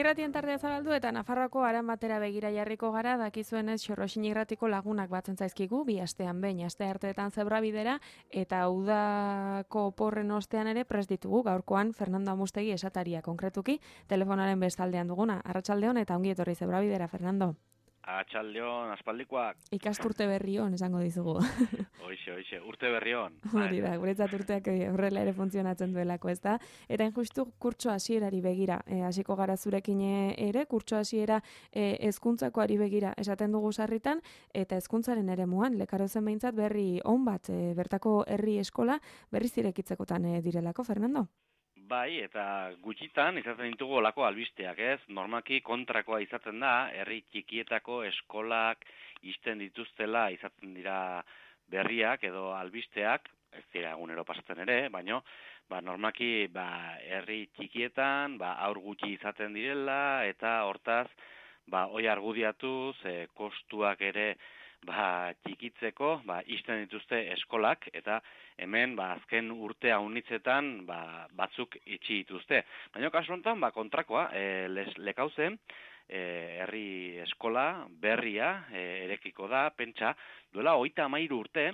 Irratien tardea zabaldu eta Nafarroako aran batera begira jarriko gara, dakizuenez Xorroxin irratiko lagunak batzen zaizkigu, bi astean behin, aste arteetan Zebrabidera, eta udako oporren ostean ere prest ditugu, gaurkoan Fernando Amustegi esataria konkretuki, telefonaren bestaldean duguna. Arratsaldeon eta ongi etorri Zebrabidera, Fernando. Atxaldeon, aspaldikoak. Ikasturte berri on esango dizugu. Hoixe, urte berri on. Hori da, guretzat urteak horrela ere funtzionatzen duelako, ez da? Eta injustu kurtso hasierari begira, hasiko gara zurekin ere, kurtso hasiera hezkuntzakoari begira esaten dugu sarritan, eta hezkuntzaren eremuan Lekarozen behintzat berri on bat, bertako herri eskola berriz irekitzekotan direlako, Fernando? Bai, eta gutxitan izaten ditugu olako albisteak, ez? Normalki kontrakoa izaten da, herri txikietako eskolak ixten dituztela izaten dira berriak edo albisteak, ez dira egunero pasatzen ere, baino normalki herri txikietan aur gutxi izaten direla eta hortaz hoi argudiatuz kostuak ere txikitzeko ixten dituzte eskolak eta hemen azken urte haunitzetan batzuk itxi dituzte. Baina kasu honetan kontrakoa, Lekauzen herri eskola berria erekiko da, pentsa, duela 33 urte,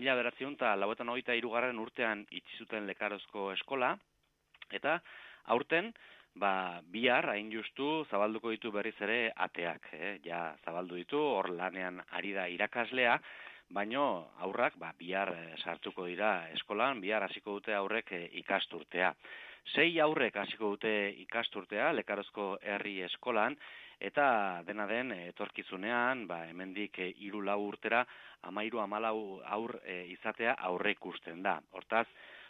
1993 urtean itxi zuten Lekarozko eskola, eta aurten bihar hain justu zabalduko ditu berriz ere ateak, ja zabaldu ditu, hor lanean ari da irakaslea, baino aurrak bihar sartuko dira eskolan, bihar hasiko dute aurrek ikasturtea. 6 aurrek hasiko dute ikasturtea Lekarozko herri eskolan, eta dena den etorkizunean, hemendik 3-4 urtera 13-14 aur izatea aurre ikusten da. Hortaz,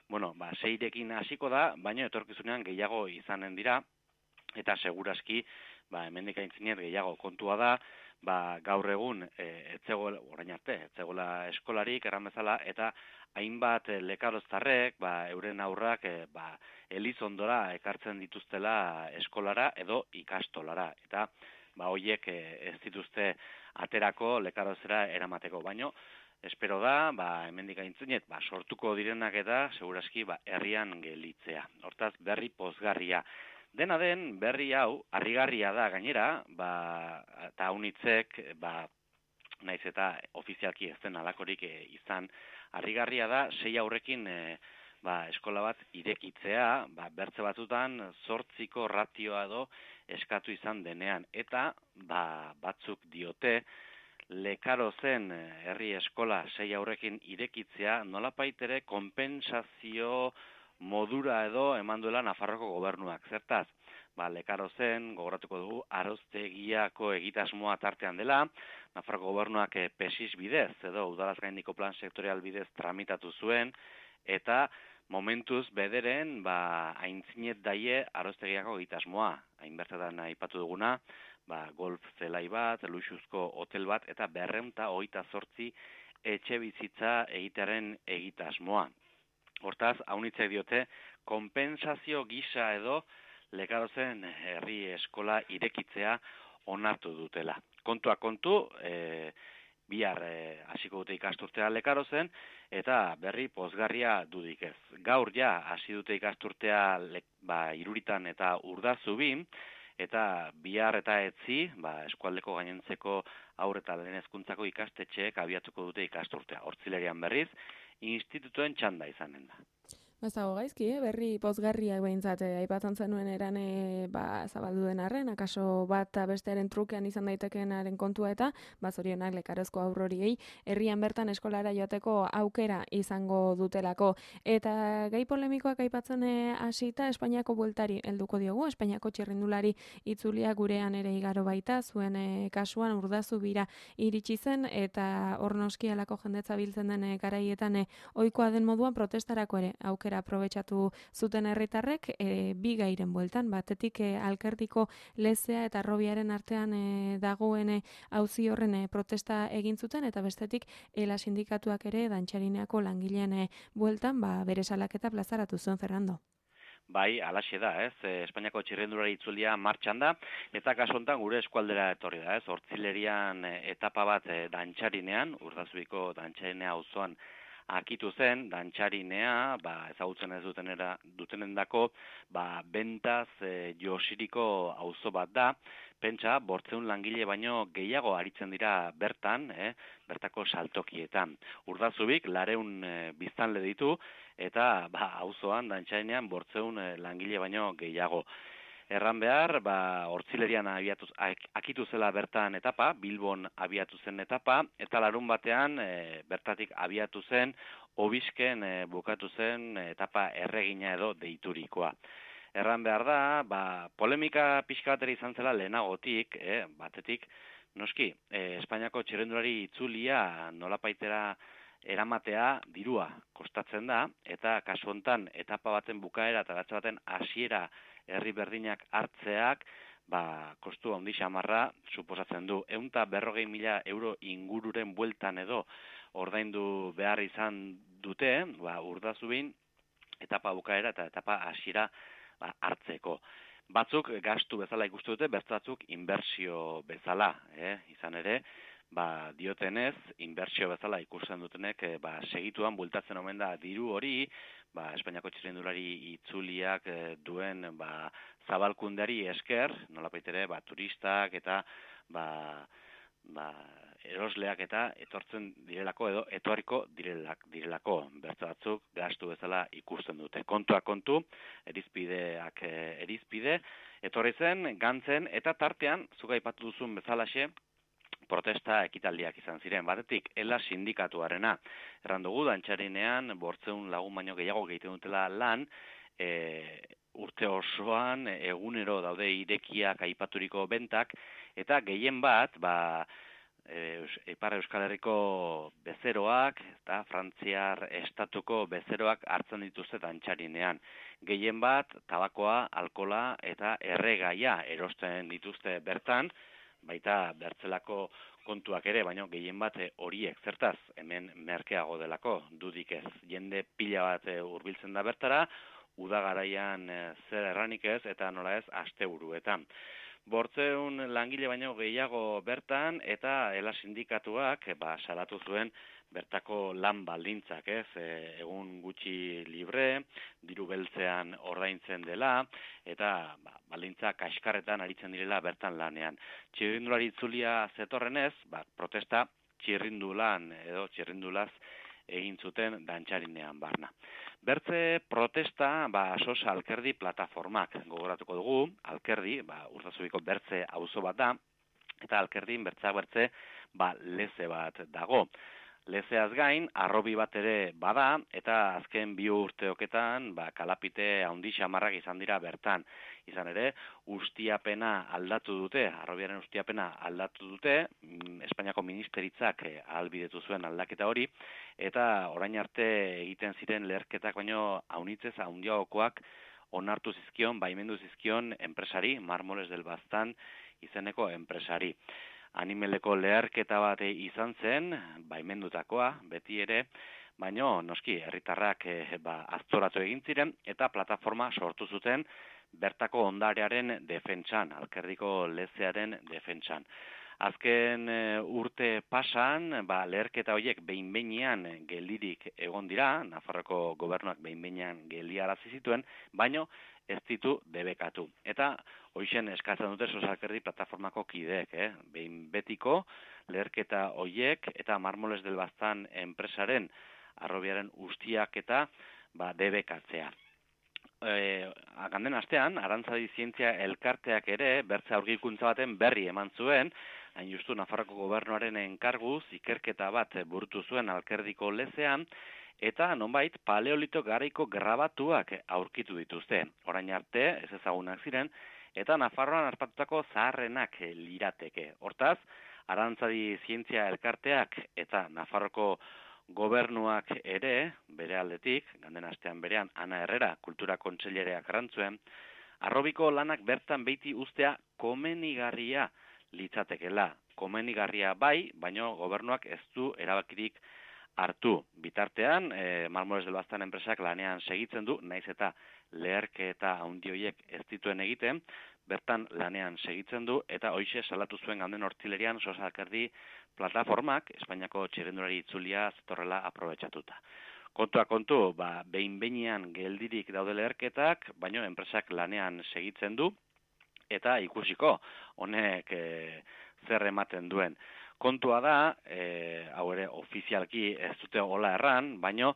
6rekin hasiko da, baina etorkizunean gehiago izanen dira, eta seguraski, hemendik aintzinet gehiago kontua da, gaur egun orain arte, etzegoela eskolarik, erran bezala, eta hainbat lekaroztarrek, euren aurrak, Elizondora ekartzen dituztela eskolara edo ikastolara, eta hoiek ez dituzte aterako lekarozera eramateko, baino, espero da, hemendik aintzinet, sortuko direnak eta seguraski herrian gelitzea. Hortaz, berri pozgarria. Dena den, berri hau, harrigarria da gainera, eta haunitzek, naiz eta ofizialki ez den alakorik izan, harrigarria da, 6 aurrekin eskola bat irekitzea, bertze batzutan 8ko ratioa edo eskatu izan denean, eta batzuk diote, Lekarozen herri eskola 6 aurrekin irekitzea nolapait ere konpentsazio modura edo eman duela Nafarroko gobernuak. Zertaz, Lekarozen gogoratuko dugu Aroztegiako egitasmoa tartean dela, Nafarroko gobernuak PESIS bidez edo udalaz gaindiko plan sektorial bidez tramitatu zuen, eta momentuz bederen aintzinet daie Aroztegiako egitasmoa, hainbertetan aipatu duguna, golf zelai bat, luxuzko hotel bat, eta 228 etxe bizitza egitearen egitasmoa. Hortaz, haunitzek diote, konpensazio gisa edo Lekarozen herri eskola irekitzea onartu dutela. Kontua kontu, bihar hasiko dute ikasturtea Lekarozen, eta berri pozgarria dudik ez. Gaur ja hasi dute ikasturtea Iruritan eta Urdazubin, eta bihar eta etzi, eskualdeko gainentzeko haur eta lehen hezkuntzako ikastetxeek abiatuko dute ikasturtea. Hortzilerian berriz, institutuen txanda izanen da. Ez dago gaizki, berri pozgarriak behintzat, aipatzen zenuen eran zabaldu den arren, akaso bat bestearen trukean izan daitekenaren kontua eta, zorionak Lekarozko aurroriei, herrian bertan eskolara joateko aukera izango dutelako. Eta gai polemikoak aipatzen hasita Espainiako bueltari helduko diogu, Espainiako txirrindulari itzulia gurean ere igaro baita, zuen kasuan Urdazubira iritsi zen, eta hor noski alako jendetza biltzen den garaietan ohikoa den moduan protestarako ere aukera aprobetxatu zuten herritarrek, bi gairen bueltan, batetik Alkertiko lezea eta Robiaren artean dagoen auzi horren protesta egin zuten, eta bestetik ela sindikatuak ere dantxarineako langileen bueltan, bere salaketa plazaratu zuen, Fernando. Bai, alaxe da, ez? Espainiako txirrindulari itzulia martxan da, eta kasu honetan gure eskualdera etorri da, ez? Hortzilerian etapa bat dantxarinean, Urdazubiko dantxarinea auzoan akitu zen dantxarinea, ezagutzen ez dutenendako, bentaz Josiriko auzo bat da. Pentsa, 800 langile baino gehiago aritzen dira bertan, bertako saltokietan. Urdazubik 400 biztanle ditu, eta auzoan dantxarinean 800 langile baino gehiago. Erran behar, Hortzilerian akitu zela bertan etapa, Bilbon abiatu zen etapa, eta larun batean bertatik abiatu zen, Obisken bukatu zen etapa erregina edo deiturikoa. Erran behar da, polemika pixka batera izan zela lehenagotik, batetik, noski, Espainiako txirrendulari itzulia nolapaitera eramatea dirua kostatzen da, eta kasu hontan etapa baten bukaera eta gatza baten hasiera herri berdinak hartzeak, kostu handi xamarra suposatzen du. 140.000 euro ingururen bueltan edo ordaindu behar izan dute, Urdazubin etapa bukaera eta etapa hasiera hartzeko. Batzuk gastu bezala ikustu dute, beste batzuk inbertsio bezala, izan ere, diotenez, inbertsio bezala ikusten dutenek, segituan bultatzen omen da diru hori, Espainiako txirrindulari itzuliak duen zabalkundeari esker, nolapaitere, turistak eta erosleak eta etortzen direlako edo etorriko direlako. Bertze batzuk gastu bezala ikusten dute. Kontuak kontu, erizpideak erizpide, etorri zen, gantzen, eta tartean, zuga aipatu duzun bezalaxe, protesta ekitaldiak izan ziren. Batetik, ELA sindikatuarena. Erran dugu, dantxarinean, 800 lagun baino gehiago egiten dutela lan, urte osoan, egunero daude irekiak aipaturiko bentak, eta gehien bat, Ipar Euskal Herriko bezeroak eta Frantziar estatuko bezeroak hartzen dituzte dantxarinean. Gehien bat, tabakoa, alkola eta erregaia erosten dituzte bertan, baita bertzelako kontuak ere, baina gehien bat horiek, zertaz, hemen merkeago delako, dudik ez. Jende pila bat hurbiltzen da bertara, udagaraian zer erranik ez, eta nola ez, asteburuetan. 800 langile baino gehiago bertan, eta ELA sindikatuak salatu zuen bertako lan baldintzak, egun gutxi libre, diru beltzean ordaintzen dela, eta baldintza kaskarretan aritzen direla bertan lanean. Txirrindulari itzulia zetorrenez, protesta txirrindulan edo txirrindulaz egin zuten dantxarinean barna. Bertze protesta, Sosa Alkerdi plataformak gogoratuko dugu, Alkerdi, Urdazubiko bertze auzo bat da, eta Alkerdin bertzeak bertze, leze bat dago. Lezeaz gain, arrobi bat ere bada, eta azken 2 urteoketan, kalapite handi xamarrak izan dira bertan. Izan ere, ustiapena aldatu dute, arrobiaren ustiapena aldatu dute, Espainiako ministeritzak ahalbidetu zuen aldaketa hori, eta orain arte egiten ziren leherketak baino haunitzez handiagokoak onartu zizkion, baimendu zizkion enpresari, Marmoles del Baztan izeneko enpresari. Animeleko leherketa bat izan zen, baimendutakoa, beti ere, baino noski herritarrak aztoratu egin ziren eta plataforma sortu zuten bertako ondarearen defentsan, Alkerdiko lezearen defentsan. Azken urte pasan, leherketa horiek behin-behinean geldirik egon dira, Nafarroko gobernuak behin-behinean geldiarazi zituen, baino ez ditu debekatu. Eta hoixen eskatzen dute Sosa Alkerdi plataformako kideek, behin betiko leherketa horiek eta Marmoles del Baztan enpresaren arrobiaren ustiak eta debekatzea. Ganden astean, Arantzadi Zientzia Elkarteak ere bertze aurkikuntza baten berri eman zuen, hain justu Nafarroko gobernuaren enkarguz ikerketa bat burutu zuen Alkerdiko lezean, eta nonbait paleolito garaiko grabatuak aurkitu dituzte. Orain arte, ez ezagunak ziren, eta Nafarroan harpatutako zaharrenak lirateke. Hortaz, Arantzadi Zientzia Elkarteak eta Nafarroko gobernuak ere, bere aldetik, ganden astean berean, Ana Herrera, kultura kontseilereak arantzuen, arrobiko lanak bertan beiti ustea komenigarria litzatekela. Komenigarria bai, baino gobernuak ez du erabakirik hartu. Bitartean, Marmoles del Baztan enpresak lanean segitzen du, naiz eta leherketa handi horiek ez dituen egiten, bertan lanean segitzen du, eta hoixe salatu zuen ganden Hortzilerian Sosa Alkerdi plataformak, Espainiako txirrindulari itzulia zetorrela aprobetxatuta. Kontua kontu, behin-behinean geldirik daude leherketak, baino enpresak lanean segitzen du, eta ikusiko honek zer ematen duen. Kontua da, hau ere ofizialki ez dute hola erran, baino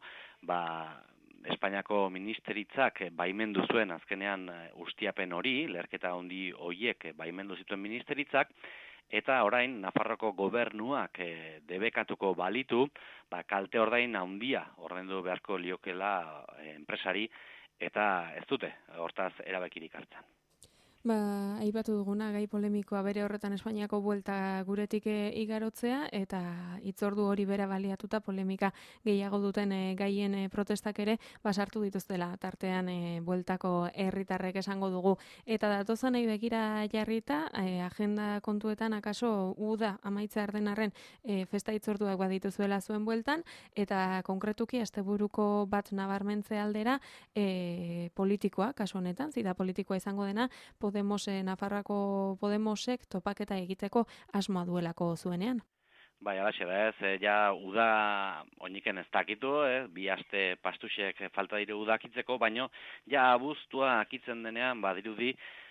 Espainiako ministeritzak baimendu zuen azkenean ustiapen hori, leherketa handi horiek baimendu zituen ministeritzak, eta orain Nafarroko gobernuak debekatuko balitu, kalte ordain handia ordaindu beharko liokela enpresari, eta ez dute, hortaz erabakirik hartzen. Aipatu duguna, gai polemikoa bere horretan Espainiako buelta guretik igarotzea, eta hitzordu hori bera baliatuta polemika gehiago duten gaien protestak ere basartu dituztela, tartean bueltako herritarrek esango dugu. Eta datozanei begira jarrita, agenda kontuetan akaso uda amaitza arren festa hitzorduak badituzuela zuen bueltan, eta konkretuki asteburuko bat nabarmentze aldera politikoa, kasu honetan, zida politikoa izango dena, Nafarroako Podemosek topaketa egiteko asmoa duelako zuenean. Alaxe da ez, ja uda oiniken ez dakitu, bi aste pastuxek falta dire udakitzeko, baino ja abuztua akitzen denean badirudi,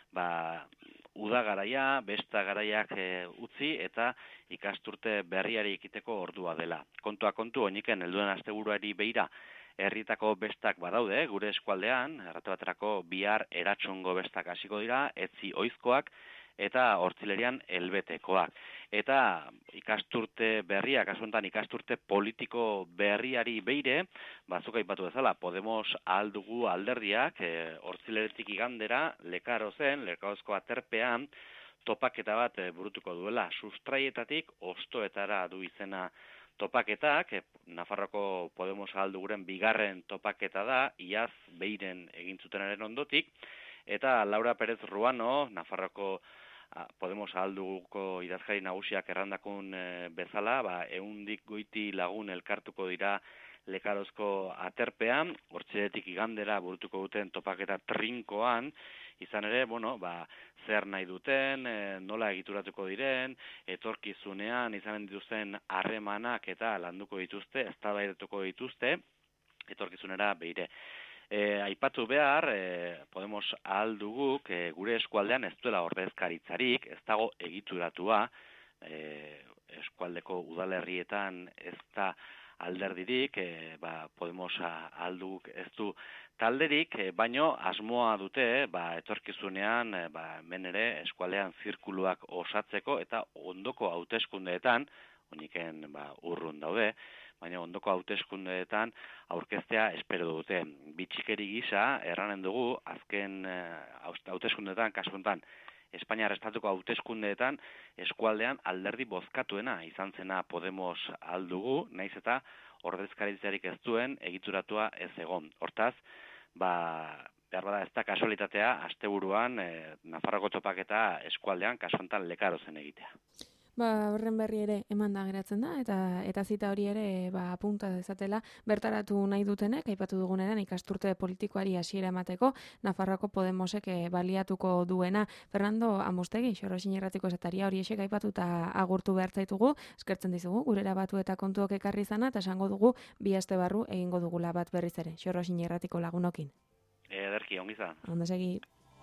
uda garaia, besta garaiak utzi eta ikasturte berriari ekiteko ordua dela. Kontua kontu oiniken helduen asteburuari beira, herritako bestak badaude, gure eskualdean, erratu baterako bihar eratsungo bestak hasiko dira, etzi oizkoak, eta hortzilerian helbetekoak. Eta ikasturte berriak, asuntan ikasturte politiko berriari beire, bazuk aipatu bezala, Podemos aldugu alderdiak, hortzileretik igandera, Lekarozko aterpean, topaketa bat burutuko duela, sustraietatik ostoetara du izena topaketak, Nafarroko Podemos alduguren bigarren topaketa da, iaz beiren egin zutenaren ondotik, eta Laura Pérez Ruano, Nafarroko Podemos alduguko idazkari nagusiak errandakun bezala, 100 goiti lagun elkartuko dira Lekarozko aterpean, hortziletik igandera burutuko duten topaketa trinkoan, izan ere, zer nahi duten, nola egituratuko diren, etorkizunean izanen dituzten harremanak eta landuko dituzte, eztabaidatuko dituzte, etorkizunera beire. Aipatu behar, Podemos alduguk gure eskualdean ez duela ordezkaritzarik, ez dago egituratua, eskualdeko udalerrietan ez da alderdirik, Podemos alduguk ez du talderik, baino asmoa dute, etorkizunean, hemen ere eskualdean zirkuluak osatzeko eta ondoko hauteskundeetan, oiniken urrun daude, baina ondoko hauteskundeetan aurkeztea espero dute. Bitxikeri gisa, erranen dugu, azken hauteskundeetan, kasu honetan, Espainiar estatuko hauteskundeetan eskualdean alderdi bozkatuena izan zena Podemos aldugu, naiz eta ordezkaritzarik ez duen egituratua ez egon. Hortaz, behar bada ez da kasualitatea, asteburuan Nafarroko topaketa eskualdean, kasu honetan Lekarozen egitea. Horren berri ere eman da geratzen da, eta zita hori ere apunta dezatela bertaratu nahi dutenek, aipatu dugunean ikasturte politikoari hasiera emateko, Nafarroako Podemosek baliatuko duena. Fernando Amustegi, Xorroxin Irratiko esataria hori esek aipatuta agurtu behar zaitugu, eskertzen dizugu, gurera batu eta kontuok ekarri izana, eta esango dugu bi aste barru egingo dugula bat berriz ere, Xorroxin Irratiko lagunokin. Ederki, ongi izan. Ondo segi.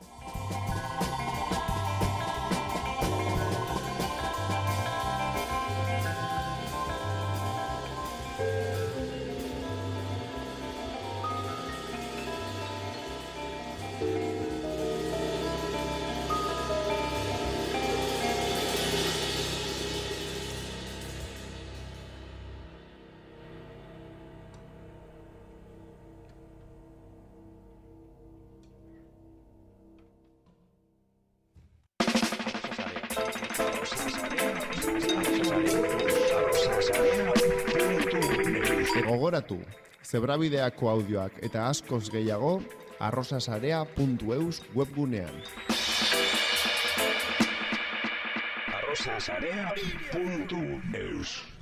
Gogoratu, zebrabideako audioak eta askoz gehiago arrosasarea.eus webgunean. arrosasarea.eus